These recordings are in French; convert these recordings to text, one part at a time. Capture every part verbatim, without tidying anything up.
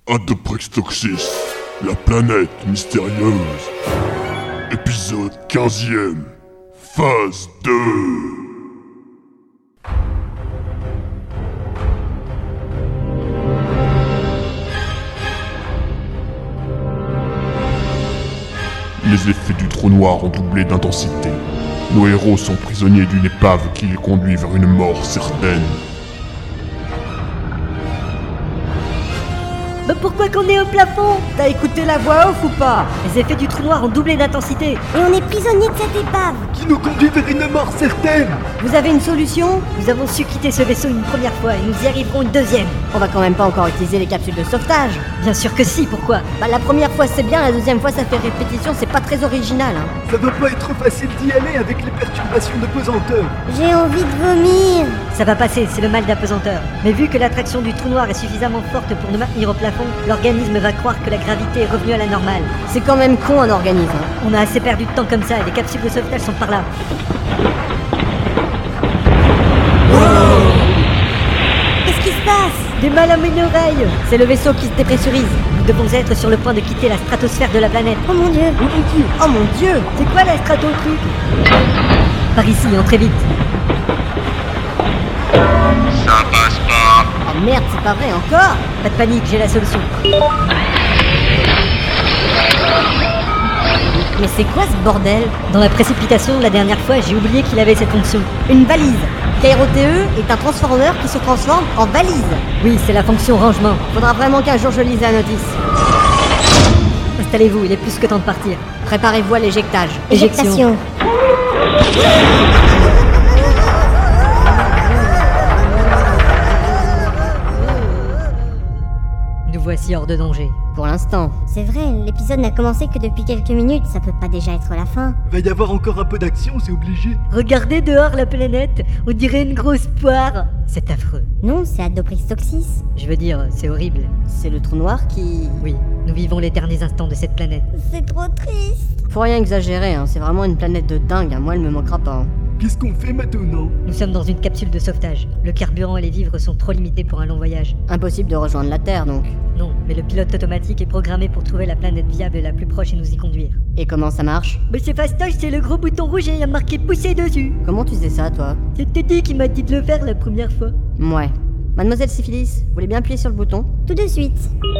Adoprextoxis, la planète mystérieuse. Épisode quinzième, phase deux. Les effets du trou noir ont doublé d'intensité. Nos héros sont prisonniers d'une épave qui les conduit vers une mort certaine. Mais pourquoi qu'on est au plafond? T'as écouté la voix off ou pas? Les effets du trou noir ont doublé d'intensité. Et on est prisonnier de cette épave qui nous conduit vers une mort certaine. Vous avez une solution? Nous avons su quitter ce vaisseau une première fois et nous y arriverons une deuxième. On va quand même pas encore utiliser les capsules de sauvetage. Bien sûr que si, pourquoi? Bah la première fois c'est bien, la deuxième fois ça fait répétition, c'est pas très original hein. Ça va pas être facile d'y aller avec les perturbations de pesanteur. J'ai envie de vomir. Ça va passer, c'est le mal d'apesanteur. Mais vu que l'attraction du trou noir est suffisamment forte pour nous maintenir au plafond, l'organisme va croire que la gravité est revenue à la normale. C'est quand même con un organisme hein. On a assez perdu de temps comme ça et les capsules de sauvetage sont par là. Qu'est-ce qui se passe? Du mal à mes oreilles. C'est le vaisseau qui se dépressurise. Nous devons être sur le point de quitter la stratosphère de la planète. Oh mon dieu. Oh mon dieu. Oh mon dieu. C'est quoi la strato-truc? Par ici, entrez vite. Ça passe pas. Oh merde, c'est pas vrai encore? Pas de panique, j'ai la solution. Mais c'est quoi ce bordel? Dans la précipitation, la dernière fois, j'ai oublié qu'il avait cette fonction. Une valise. K R O T E est un transformeur qui se transforme en valise. Oui, c'est la fonction rangement. Faudra vraiment qu'un jour je lise la notice. Installez-vous, il est plus que temps de partir. Préparez-vous à l'éjectage. Éjection. Nous voici hors de danger. Pour l'instant. C'est vrai, l'épisode n'a commencé que depuis quelques minutes, ça peut pas déjà être la fin. Va y avoir encore un peu d'action, c'est obligé. Regardez dehors la planète, on dirait une grosse poire. C'est affreux. Non, c'est Adoprextoxis. Je veux dire, c'est horrible. C'est le trou noir qui... Oui, nous vivons les derniers instants de cette planète. C'est trop triste. Faut rien exagérer, hein. C'est vraiment une planète de dingue, hein. Moi elle me manquera pas. Hein. Qu'est-ce qu'on fait maintenant? Nous sommes dans une capsule de sauvetage. Le carburant et les vivres sont trop limités pour un long voyage. Impossible de rejoindre la Terre donc. Non, mais le pilote automatique est programmé pour trouver la planète viable la plus proche et nous y conduire. Et comment ça marche? Mais c'est fastoche, c'est le gros bouton rouge et il y a marqué pousser dessus. Comment tu sais ça toi? C'est Teddy qui m'a dit de le faire la première fois. Ouais. Mademoiselle Syphilis, vous voulez bien appuyer sur le bouton? Tout de suite.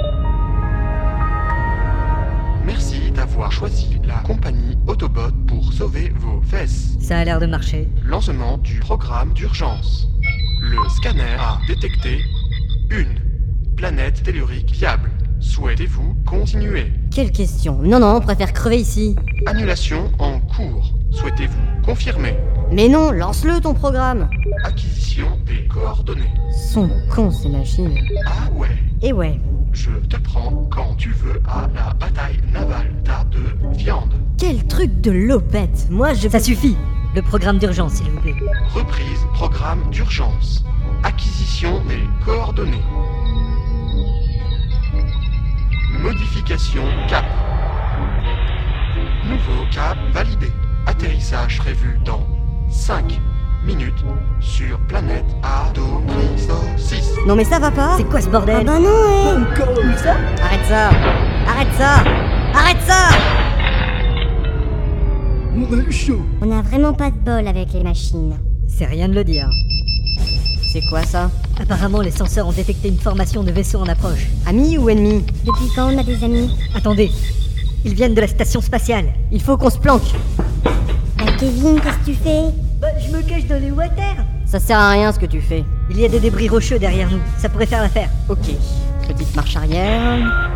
Merci d'avoir choisi la compagnie Autobot pour sauver vos fesses. Ça a l'air de marcher. Lancement du programme d'urgence. Le scanner a détecté une planète tellurique viable. Souhaitez-vous continuer? Quelle question? Non, non, on préfère crever ici. Annulation en cours. Souhaitez-vous confirmer? Mais non, lance-le ton programme. Acquisition des coordonnées. Sont cons ces machines. Ah ouais. Et ouais. Je te prends quand tu veux à la bataille navale. Tas de viande. Quel truc de lopette. Moi je... Ça suffit. Le programme d'urgence, s'il vous plaît. Reprise programme d'urgence. Acquisition des coordonnées. Modification cap. Nouveau cap validé. Atterrissage prévu dans cinq minutes sur planète Adoprextoxis. Non mais ça va pas? C'est quoi ce Ah bordel? bah non, ouais. Encore ça? Arrête ça. Arrête ça. Arrête ça. On a eu chaud. On a vraiment pas de bol avec les machines. C'est rien de le dire. C'est quoi ça? Apparemment, les senseurs ont détecté une formation de vaisseau en approche. Ami ou ennemi? Depuis quand on a des amis? Attendez, ils viennent de la station spatiale. Il faut qu'on se planque. Bah Kevin, qu'est-ce que tu fais? Bah, je me cache dans les water. Ça sert à rien ce que tu fais. Il y a des débris rocheux derrière nous, ça pourrait faire l'affaire. Ok. Petite marche arrière.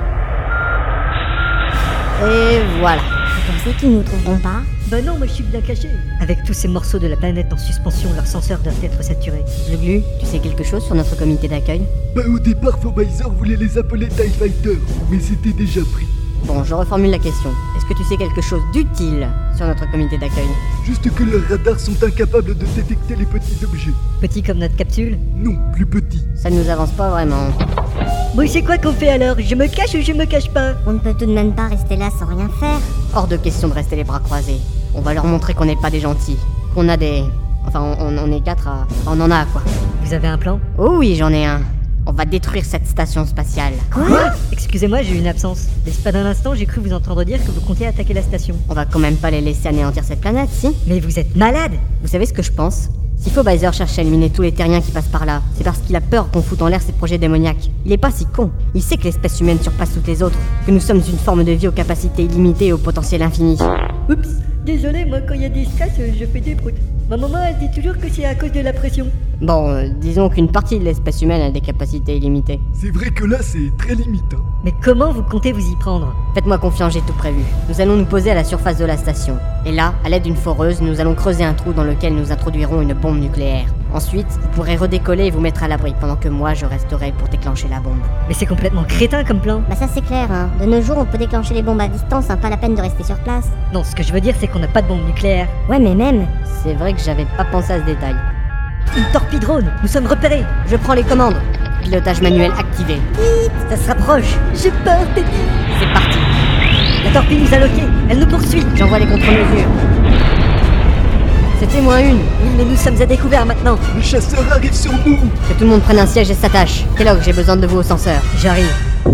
Et voilà. Vous pensez qu'ils nous trouveront pas? Bah non, moi je suis bien caché. Avec tous ces morceaux de la planète en suspension, leurs senseurs doivent être saturés. Gluglu, tu sais quelque chose sur notre comité d'accueil? Bah au départ, Fourbaisor voulait les appeler TIE Fighter, mais c'était déjà pris. Bon, je reformule la question. Est-ce que tu sais quelque chose d'utile sur notre comité d'accueil? Juste que leurs radars sont incapables de détecter les petits objets. Petit comme notre capsule. Non, plus petits. Ça ne nous avance pas vraiment. Bon, c'est quoi qu'on fait alors? Je me cache ou je me cache pas? On ne peut tout de même pas rester là sans rien faire. Hors de question de rester les bras croisés. On va leur montrer qu'on n'est pas des gentils. Qu'on a des... Enfin, on, on est quatre à... On en a, quoi. Vous avez un plan? Oh oui, j'en ai un. On va détruire cette station spatiale. Quoi? Excusez Excusez-moi, j'ai eu une absence. L'espace d'un instant, j'ai cru vous entendre dire que vous comptiez attaquer la station. On va quand même pas les laisser anéantir cette planète, si? Mais vous êtes malade! Vous savez ce que je pense? S'il faut Baiser cherche à éliminer tous les terriens qui passent par là, c'est parce qu'il a peur qu'on foute en l'air ses projets démoniaques. Il est pas si con. Il sait que l'espèce humaine surpasse toutes les autres, que nous sommes une forme de vie aux capacités illimitées et au potentiel infini. Oups, désolé, moi quand il y a des stress, je fais des proutes. Ma maman, elle dit toujours que c'est à cause de la pression. Bon, euh, disons qu'une partie de l'espèce humaine a des capacités illimitées. C'est vrai que là, c'est très limite. Hein. Mais comment vous comptez vous y prendre? Faites-moi confiance, j'ai tout prévu. Nous allons nous poser à la surface de la station. Et là, à l'aide d'une foreuse, nous allons creuser un trou dans lequel nous introduirons une bombe nucléaire. Ensuite, vous pourrez redécoller et vous mettre à l'abri, pendant que moi, je resterai pour déclencher la bombe. Mais c'est complètement crétin comme plan. Bah ça c'est clair, hein. De nos jours, on peut déclencher les bombes à distance, hein, pas la peine de rester sur place. Non, ce que je veux dire, c'est qu'on n'a pas de bombe nucléaire. Ouais, mais même... C'est vrai que j'avais pas pensé à ce détail. Une torpille-drone, nous sommes repérés. Je prends les commandes. Pilotage manuel activé. Ça se rapproche. J'ai peur, Teddy. C'est parti. La torpille nous a loqués, elle nous poursuit. J'envoie les contre-mesures. C'était moins une. Oui, mais nous sommes à découvert maintenant. Les chasseurs arrivent sur nous. Que tout le monde prenne un siège et s'attache. Kellogg, j'ai besoin de vous au senseur. J'arrive.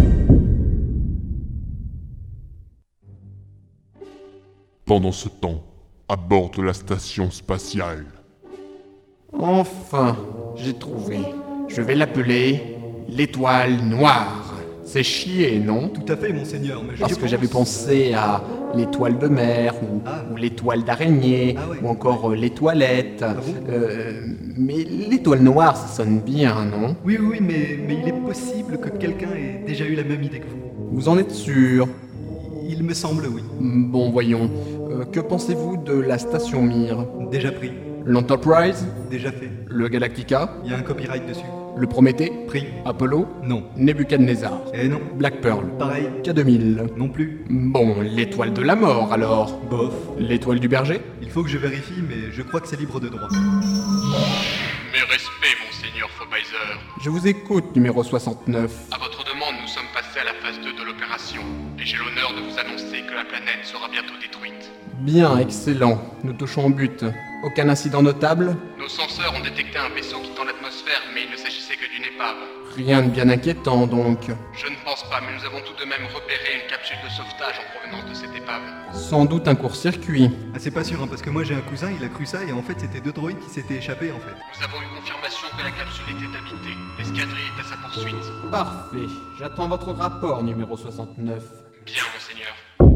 Pendant ce temps, à bord de la station spatiale. Enfin, j'ai trouvé. Je vais l'appeler l'étoile noire. C'est chier, non? Tout à fait, monseigneur, mais je Parce que pense- j'avais pensé à l'étoile de mer, ou, Ah. ou l'étoile d'araignée, Ah ouais. ou encore euh, l'étoilette. Ah bon Euh, mais l'étoile noire, ça sonne bien, non? Oui, oui, mais, mais il est possible que quelqu'un ait déjà eu la même idée que vous. Vous en êtes sûr? Il me semble, oui. Bon, voyons. Euh, que pensez-vous de la station Mir? Déjà pris, L'Enterprise? déjà fait. Le Galactica? Il y a un copyright dessus. Le Prométhée? Pris, Apollo? non. Nebuchadnezzar? Eh non, Black Pearl? pareil, K deux mille? non plus. Bon, l'étoile de la mort alors? Bof. L'étoile du berger? Il faut que je vérifie, mais je crois que c'est libre de droit. Mes respects, monseigneur Fobaiser. Je vous écoute, numéro soixante-neuf. À votre demande, nous sommes passés à la phase deux de l'opération, et j'ai l'honneur de vous annoncer que la planète sera bientôt détruite. Bien, excellent. Nous touchons au but. Aucun incident notable? Nos senseurs ont détecté un vaisseau quittant l'atmosphère, mais il ne s'agissait que d'une épave. Rien de bien inquiétant donc. Je ne pense pas, mais nous avons tout de même repéré une capsule de sauvetage en provenance de cette épave. Sans doute un court-circuit. Ah, c'est pas sûr, hein, parce que moi j'ai un cousin, il a cru ça, et en fait c'était deux droïdes qui s'étaient échappés en fait. Nous avons eu confirmation que la capsule était habitée. L'escadrille est à sa poursuite. Parfait. J'attends votre rapport, numéro soixante-neuf. Bien, monseigneur.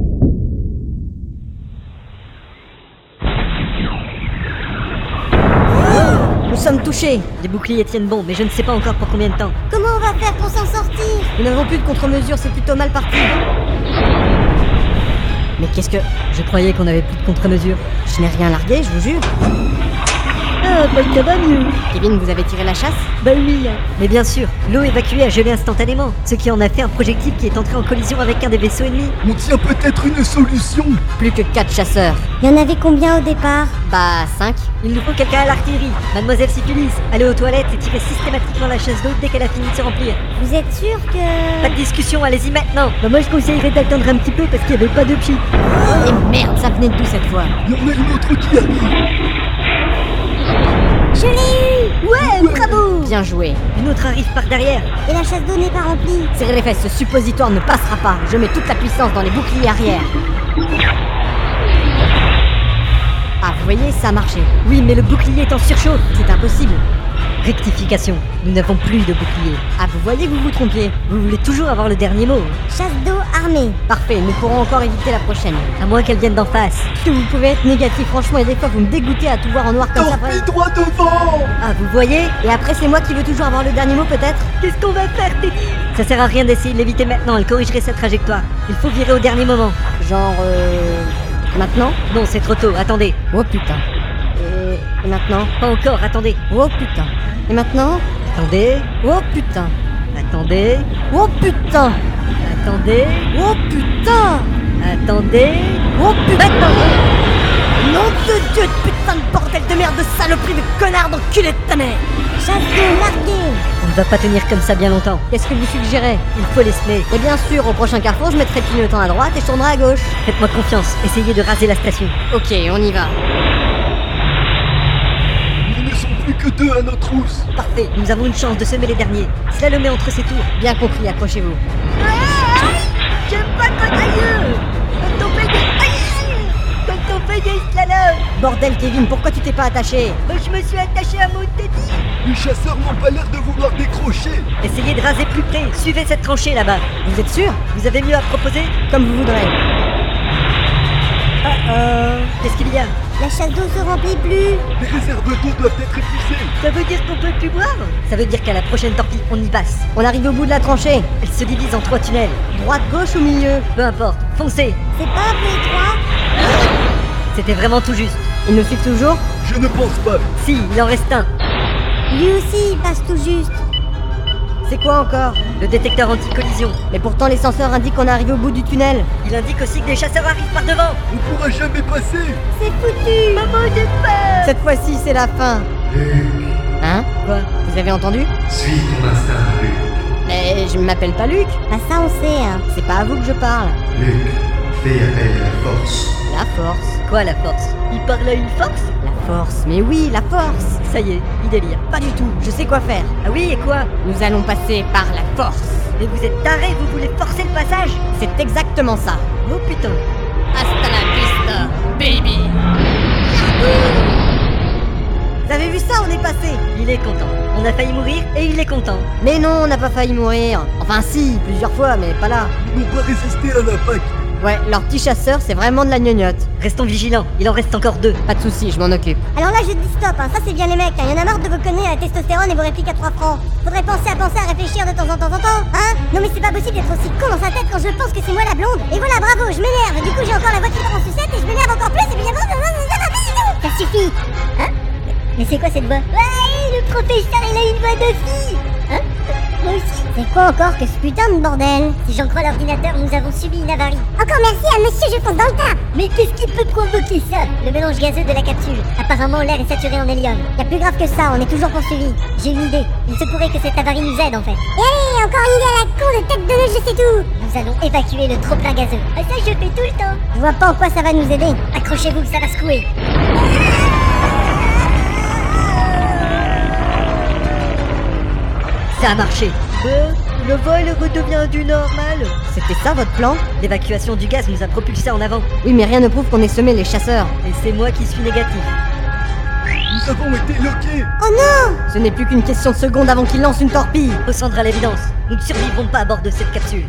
Nous sommes touchés. Les boucliers tiennent bon, mais je ne sais pas encore pour combien de temps. Comment on va faire pour s'en sortir? Nous n'avons plus de contre-mesures, c'est plutôt mal parti. Mais qu'est-ce que... Je croyais qu'on avait plus de contre-mesures. Je n'ai rien largué, je vous jure. Ah, pas le tabac mieux. Kevin, vous avez tiré la chasse? Bah oui. Mais bien sûr, l'eau évacuée a gelé instantanément, ce qui en a fait un projectile qui est entré en collision avec un des vaisseaux ennemis. On tient peut-être une solution. Plus que quatre chasseurs. Il y en avait combien au départ? Bah, cinq. Il nous faut quelqu'un à l'artillerie. Mademoiselle Syphilis, allez aux toilettes et tirez systématiquement la chasse d'eau dès qu'elle a fini de se remplir. Vous êtes sûr que... Pas de discussion, allez-y maintenant. Bah moi je conseillerais d'attendre un petit peu parce qu'il n'y avait pas de pied. Et merde, ça venait de d'où cette fois? Il y en a une autre qui arrive. Je l'ai eu! Ouais, bravo. Bien joué. Une autre arrive par derrière. Et la chasse d'eau n'est pas remplie. Serrez les fesses, ce suppositoire ne passera pas. Je mets toute la puissance dans les boucliers arrière. Ah, vous voyez, ça a marché. Oui, mais le bouclier est en surchauffe. C'est impossible. Rectification, nous n'avons plus de bouclier. Ah, vous voyez que vous vous trompiez. Vous voulez toujours avoir le dernier mot, Chasse d'eau armée. Parfait, nous pourrons encore éviter la prochaine. à moins qu'elle vienne d'en face. Est-ce que vous pouvez être négatif, franchement, et des fois vous me dégoûtez à tout voir en noir comme ça. Torpille droit devant. Ah, vous voyez? Et après, c'est moi qui veux toujours avoir le dernier mot, peut-être? Qu'est-ce qu'on va faire, Teddy? Ça sert à rien d'essayer de l'éviter maintenant, elle corrigerait sa trajectoire. Il faut virer au dernier moment. Genre, euh... Maintenant? Non, c'est trop tôt, attendez. Oh putain. Et, et maintenant? Pas encore, attendez. Oh putain. Et maintenant? Attendez, Oh putain. attendez, Oh putain. attendez, Oh putain. attendez. Oh putain. Nom de Dieu, de putain de bordel de merde, de saloperie, de connard, d'enculé de ta mère. Chasse d'eau marquée. On ne va pas tenir comme ça bien longtemps. Qu'est-ce que vous suggérez? Il faut les semer. Et bien sûr, au prochain carrefour, je mettrai clignotant à droite et je tournerai à gauche. Faites-moi confiance, essayez de raser la station. Ok, on y va. Ils ne sont plus que deux à notre trousse. Parfait, nous avons une chance de semer les derniers. Cela le met entre ses tours. Bien compris, accrochez-vous. Ah Bordel, Kevin, pourquoi tu t'es pas attaché? Bah, je me suis attaché à mon teddy. Les chasseurs n'ont pas l'air de vouloir décrocher. Essayez de raser plus près, suivez cette tranchée là-bas. Vous êtes sûr? Vous avez mieux à proposer? Comme vous voudrez. Ah euh... Qu'est-ce qu'il y a? La chasse d'eau se remplit plus. Les réserves d'eau doivent être épuisées. Ça veut dire qu'on peut plus boire? Ça veut dire qu'à la prochaine torpille, on y passe. On arrive au bout de la tranchée. Elle se divise en trois tunnels. Droite, gauche ou milieu? Peu importe, foncez. C'est pas un peu étroit? C'était vraiment tout juste. Ils nous suivent toujours? Je ne pense pas. Si, il en reste un. Lui aussi, il passe tout juste. C'est quoi encore? Le détecteur anti-collision. Mais pourtant les senseurs indiquent qu'on est arrivé au bout du tunnel. Il indique aussi que des chasseurs arrivent par devant. On ne pourra jamais passer. C'est foutu. Maman, j'ai peur. Cette fois-ci, c'est la fin. Hein? Quoi? Vous avez entendu? Suis ton instinct, Luc. Mais je m'appelle pas Luc. Bah ça on sait, hein. C'est pas à vous que je parle. Luc, fais appel à la force. La force. Quoi la force? Il parle à une force? La force. Mais oui, la force. Ça y est, il délire. Pas du tout. Je sais quoi faire. Ah oui, et quoi? Nous allons passer par la force. Mais vous êtes tarés, vous voulez forcer le passage? C'est exactement ça. Oh putain. Hasta la vista, baby. Vous avez vu ça? On est passé. Il est content. On a failli mourir et il est content. Mais non, on n'a pas failli mourir. Enfin si, plusieurs fois, mais pas là. Ils n'ont pas résisté à l'impact. Ouais, leur petit chasseur, c'est vraiment de la gnognotte. Restons vigilants, il en reste encore deux. Pas de soucis, je m'en occupe. Alors là, je te dis stop, hein. Ça c'est bien les mecs, hein. Y en a marre de vos conneries à la testostérone et vos répliques à trois francs. Faudrait penser à penser à réfléchir de temps en temps en temps, hein. Non mais c'est pas possible d'être aussi con dans sa tête quand je pense que c'est moi la blonde. Et voilà, bravo, je m'énerve. Du coup, j'ai encore la voix qui part en sucette et je m'énerve encore plus et puis ça suffit. Hein? Mais c'est quoi cette voix? Ouais, le professeur, il a une voix de fille. Hein? Moi aussi. C'est quoi encore que ce putain de bordel? Si j'en crois l'ordinateur, nous avons subi une avarie. Encore merci à monsieur, je fonce dans le tas. Mais qu'est-ce qui peut provoquer ça? Le mélange gazeux de la capsule. Apparemment, l'air est saturé en hélium. Y'a plus grave que ça, on est toujours poursuivis. J'ai une idée. Il se pourrait que cette avarie nous aide en fait. Et allez, encore une idée à la con de tête de nœud, je sais tout. Nous allons évacuer le trop-plein gazeux. Ah ça, je fais tout le temps. Je vois pas en quoi ça va nous aider. Accrochez-vous, ça va secouer. Ça a marché. Euh, le vol redevient du normal. C'était ça votre plan? L'évacuation du gaz nous a propulsés en avant. Oui, mais rien ne prouve qu'on ait semé les chasseurs. Et c'est moi qui suis négatif. Nous avons été loqués. Oh non! Ce n'est plus qu'une question de seconde avant qu'ils lancent une torpille. Recentre à l'évidence. Nous ne survivrons pas à bord de cette capsule.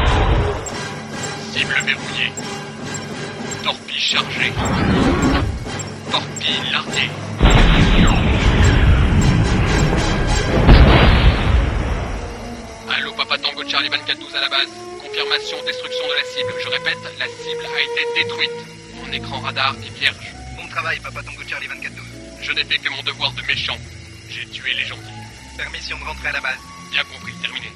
Cible verrouillée. Torpille chargée. Torpille larguée. Allô, Papa Tango Charlie vingt-quatre douze à la base. Confirmation, destruction de la cible. Je répète, la cible a été détruite. Mon écran radar est vierge. Bon travail, Papa Tango Charlie vingt-quatre douze. Je n'ai fait que mon devoir de méchant. J'ai tué les gentils. Permission de rentrer à la base. Bien compris, terminé.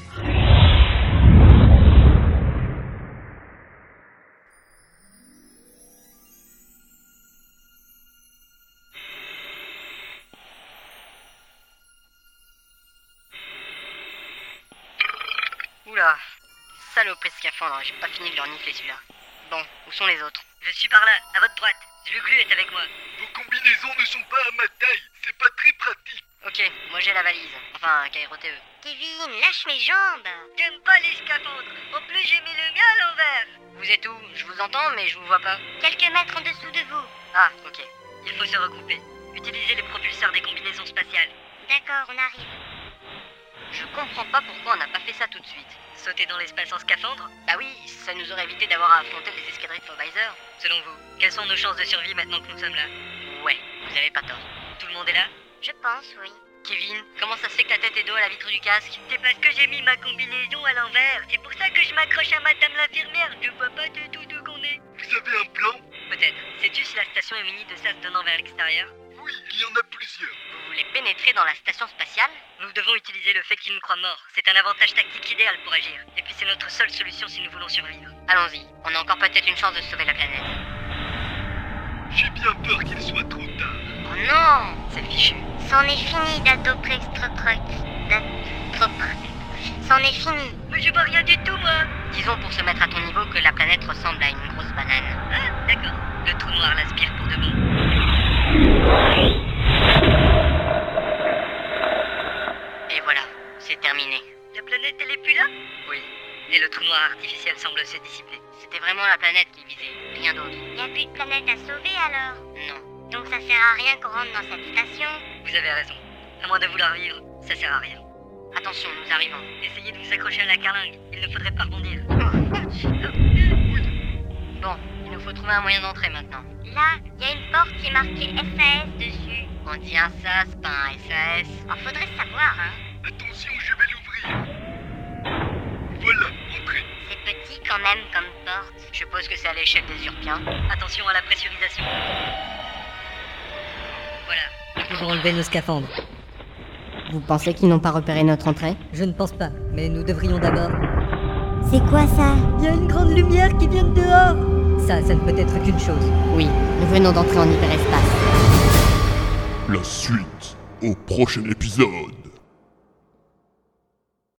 Oula, saloperie de scaphandre, j'ai pas fini de leur niquer celui-là. Bon, où sont les autres? Je suis par là, à votre droite. Zluglu est avec moi. Vos combinaisons ne sont pas à ma taille. C'est pas très pratique. Ok, moi j'ai la valise. Enfin, K R O T E. Kevin, lâche mes jambes. J'aime pas les scaphandres. En plus, j'ai mis le mien à l'envers. Vous êtes où? Je vous entends, mais je vous vois pas. Quelques mètres en dessous de vous. Ah, ok. Il faut se regrouper. Utilisez les propulseurs des combinaisons spatiales. D'accord, on arrive. Je comprends pas pourquoi on n'a pas fait ça tout de suite. Sauter dans l'espace en scaphandre? Bah oui, ça nous aurait évité d'avoir à affronter les escadrilles de Fourbizer. Selon vous, quelles sont nos chances de survie maintenant que nous sommes là? Ouais, vous avez pas tort. Tout le monde est là? Je pense, oui. Kevin, comment ça se fait que ta tête est dos à la vitre du casque? C'est parce que j'ai mis ma combinaison à l'envers. C'est pour ça que je m'accroche à madame l'infirmière. Je vois pas du tout d'où qu'on est. Vous avez un plan? Peut-être. Sais-tu si la station est munie de sas donnant vers l'extérieur? Oui, il y en a plusieurs. Vous voulez pénétrer dans la station spatiale? Nous devons utiliser le fait qu'ils nous croient morts. C'est un avantage tactique idéal pour agir. Et puis c'est notre seule solution si nous voulons survivre. Allons-y, on a encore peut-être une chance de sauver la planète. J'ai bien peur qu'il soit trop tard. Oh non! C'est fichu. C'en est fini d'adopre-extra-truc. C'en est fini. Mais je vois rien du tout, moi. Disons pour se mettre à ton niveau que la planète ressemble à une grosse banane. Ah, d'accord. Le trou noir l'aspire pour de bon. Et voilà, c'est terminé. La planète, elle est plus là? Oui. Et le trou noir artificiel semble se dissiper. C'était vraiment la planète qui visait, rien d'autre. Y a plus de planète à sauver alors? Non. Donc ça sert à rien qu'on rentre dans cette station. Vous avez raison. À moins de vouloir vivre, ça sert à rien. Attention, nous arrivons. Essayez de vous accrocher à la carlingue. Il ne faudrait pas rebondir. Bon, il nous faut trouver un moyen d'entrer maintenant. Là, il y a une porte qui est marquée S A S dessus. On dit un sas, pas un S A S. Oh, faudrait savoir, hein. Attention, je vais l'ouvrir. Voilà, entrez. C'est petit quand même comme porte. Je suppose que c'est à l'échelle des Urpiens. Attention à la pressurisation. Voilà, nous pouvons enlever nos scaphandres. Vous pensez qu'ils n'ont pas repéré notre entrée? Je ne pense pas, mais nous devrions d'abord... C'est quoi ça? Il y a une grande lumière qui vient de dehors. Ça, ça ne peut être qu'une chose. Oui, nous venons d'entrer en hyperespace. La suite au prochain épisode.